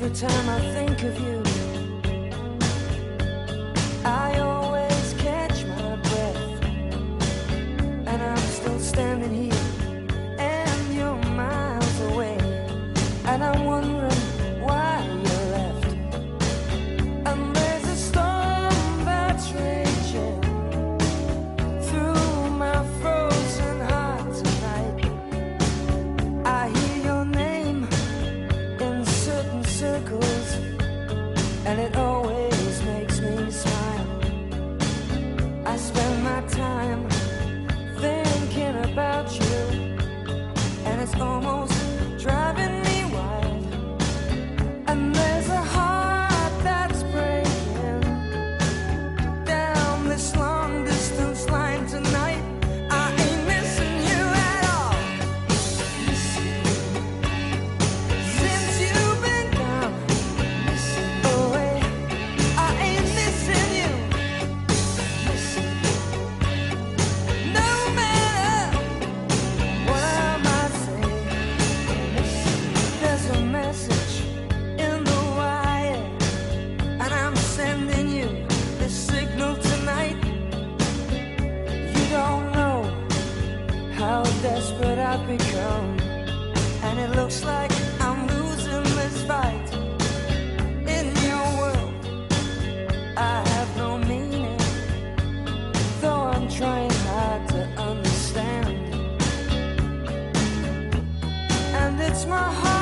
Every time I think of you, I always catch my breath, and I'm still standing here, and you're miles away, and I'm wondering why you left. And there's a storm that's raging through my frozen heart tonight. I hear your name in certain circles, and it always makes me smile. I spend my time thinking about you, and it's almost driving me wild. And there's a heart that's breaking down this long distance line tonight. I ain't missing you at all. Since you've been gone away, I ain't missing you. No matter what I might say, there's a message in the wire, and I'm sending you this signal tonight. You don't know how desperate I've become, and it looks like I'm losing this fight. In your world, I have no meaning, though I'm trying hard to understand. And it's my heart